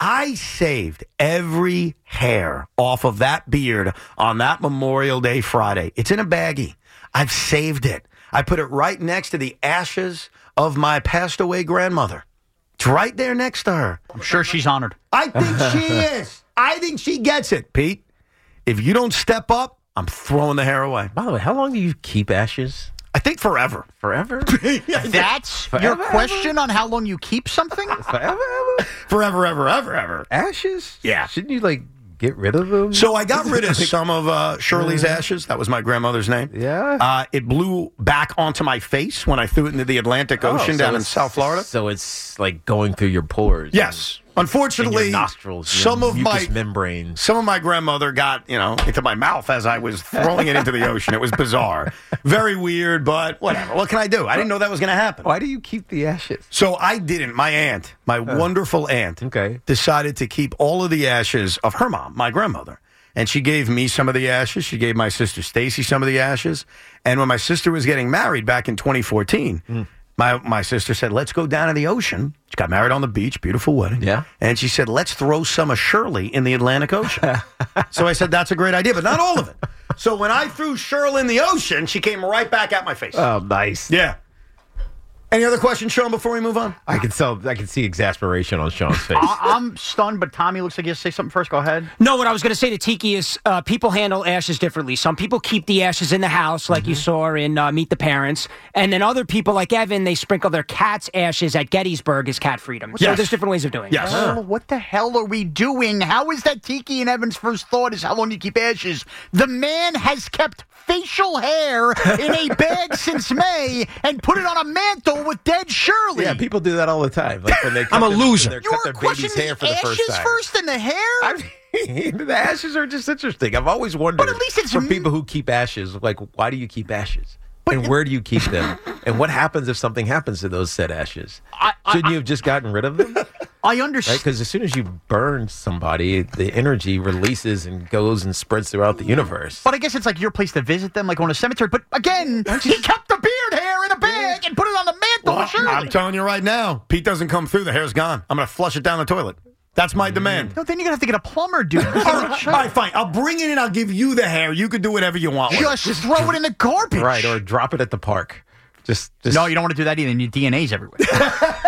I saved every hair off of that beard on that Memorial Day Friday. It's in a baggie. I've saved it. I put it right next to the ashes of my passed away grandmother. It's right there next to her. I'm sure she's honored. I think she is. I think she gets it, Pete. If you don't step up, I'm throwing the hair away. By the way, how long do you keep ashes? I think forever. Forever? That's your question on how long you keep something? Forever? Forever, ever. Ashes? Yeah. Shouldn't you, get rid of them? So I got rid of some of Shirley's ashes. That was my grandmother's name. Yeah. It blew back onto my face when I threw it into the Atlantic Ocean down in South Florida. So it's like going through your pores. Yes. Unfortunately, your nostrils, some your of mucous my membranes. Some of my grandmother got, into my mouth as I was throwing it into the ocean. It was bizarre. Very weird, but whatever. What can I do? I didn't know that was going to happen. Why do you keep the ashes? So I didn't. My aunt, my wonderful aunt, decided to keep all of the ashes of her mom, my grandmother. And she gave me some of the ashes. She gave my sister Stacy some of the ashes. And when my sister was getting married back in 2014, my sister said, let's go down to the ocean. She got married on the beach. Beautiful wedding. Yeah. And she said, let's throw some of Shirley in the Atlantic Ocean. So I said, that's a great idea, but not all of it. So when I threw Shirley in the ocean, she came right back at my face. Oh, nice. Yeah. Any other questions, Sean, before we move on? I can see exasperation on Sean's face. I'm stunned, but Tommy looks like you have to say something first. Go ahead. No, what I was going to say to Tiki is people handle ashes differently. Some people keep the ashes in the house, like you saw in Meet the Parents. And then other people, like Evan, they sprinkle their cat's ashes at Gettysburg as cat freedom. So Yes. there's different ways of doing Yes. it. Oh, what the hell are we doing? How is that Tiki and Evan's first thought is how long do you keep ashes? The man has kept facial hair in a bag since May and put it on a mantle with dead Shirley. Yeah, people do that all the time. Like when they cut I'm a loser. They You cut were their baby's questioning hair the for the ashes first time. first and the hair? I mean, the ashes are just interesting. I've always wondered. But at least it's for people who keep ashes, why do you keep ashes? And where do you keep them? And what happens if something happens to those said ashes? Shouldn't you have just gotten rid of them? I understand. Right? Because as soon as you burn somebody, the energy releases and goes and spreads throughout the universe. But I guess it's like your place to visit them, like on a cemetery. But again, he kept the beard hair in a bag and put it on the mantle with Shirley. I'm telling you right now, Pete doesn't come through, the hair's gone. I'm going to flush it down the toilet. That's my demand. No, then you're going to have to get a plumber, dude. All right, fine. I'll bring it in. I'll give you the hair. You can do whatever you want with it. Just throw it in the garbage. Right, or drop it at the park. Just No, you don't want to do that either. Your DNA's everywhere.